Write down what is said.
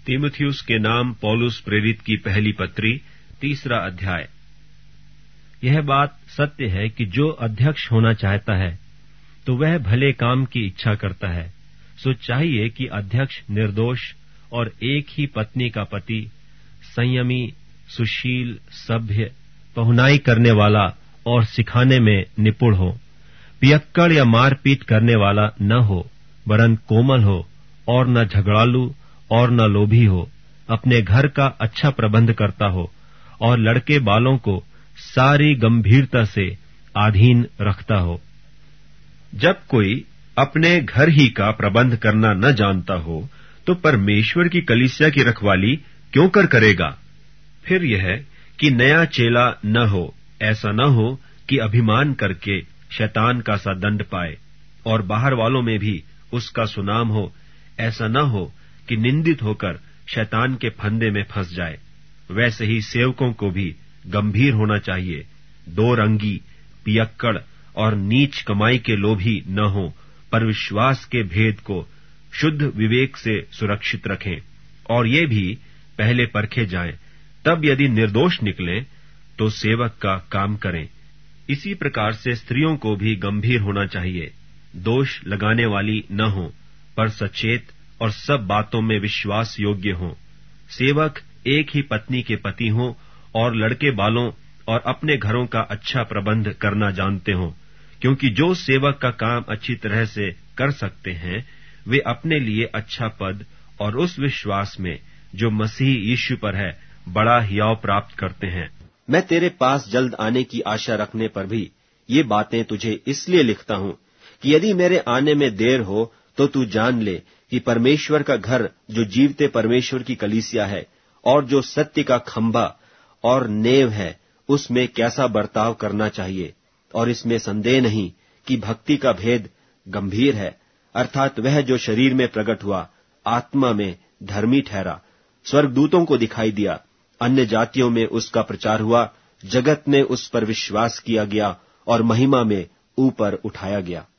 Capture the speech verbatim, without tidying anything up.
तीमुथियुस के नाम पौलुस प्रेरित की पहली पत्री, तीसरा अध्याय। यह बात सत्य है कि जो अध्यक्ष होना चाहता है तो वह भले काम की इच्छा करता है। सो चाहिए कि अध्यक्ष निर्दोष और एक ही पत्नी का पति, संयमी, सुशील, सभ्य, पहुनाई करने वाला और सिखाने में निपुण हो, पियक्कड़ या मारपीट करने वाला न हो, वरन कोमल हो और न झगड़ालू और न लोभी हो, अपने घर का अच्छा प्रबंध करता हो और लड़के बालों को सारी गंभीरता से अधीन रखता हो। जब कोई अपने घर ही का प्रबंध करना न जानता हो तो परमेश्वर की कलीसिया की रखवाली क्यों कर करेगा? फिर यह कि नया चेला न हो, ऐसा न हो कि अभिमान करके शैतान का सा दंड पाए, और बाहर वालों में भी उसका सुनाम हो, ऐसा न हो कि निंदित होकर शैतान के फंदे में फंस जाए। वैसे ही सेवकों को भी गंभीर होना चाहिए, दो रंगी, पियक्कड़ और नीच कमाई के लोभी न हो, पर विश्वास के भेद को शुद्ध विवेक से सुरक्षित रखें, और ये भी पहले परखे जाएं, तब यदि निर्दोष निकलें तो सेवक का काम करें। इसी प्रकार से स्त्रियों को भी गंभीर होना चाहिए, दोष लगाने वाली न हो, पर सचेत और सब बातों में विश्वास योग्य हों। सेवक एक ही पत्नी के पति हों और लड़के बालों और अपने घरों का अच्छा प्रबंध करना जानते हों, क्योंकि जो सेवक का काम अच्छी तरह से कर सकते हैं वे अपने लिए अच्छा पद और उस विश्वास में जो मसीह यीशु पर है बड़ा हियाव प्राप्त करते हैं। मैं तेरे पास जल्द आने की आशा रखने पर भी ये बातें तुझे इसलिए लिखता हूँ कि यदि मेरे आने में देर हो तो तू जान ले कि परमेश्वर का घर जो जीवते परमेश्वर की कलीसिया है और जो सत्य का खंभा और नेव है, उसमें कैसा बर्ताव करना चाहिए। और इसमें संदेह नहीं कि भक्ति का भेद गंभीर है, अर्थात वह जो शरीर में प्रकट हुआ, आत्मा में धर्मी ठहरा, स्वर्गदूतों को दिखाई दिया, अन्य जातियों में उसका प्रचार हुआ, जगत में उस पर विश्वास किया गया और महिमा में ऊपर उठाया गया।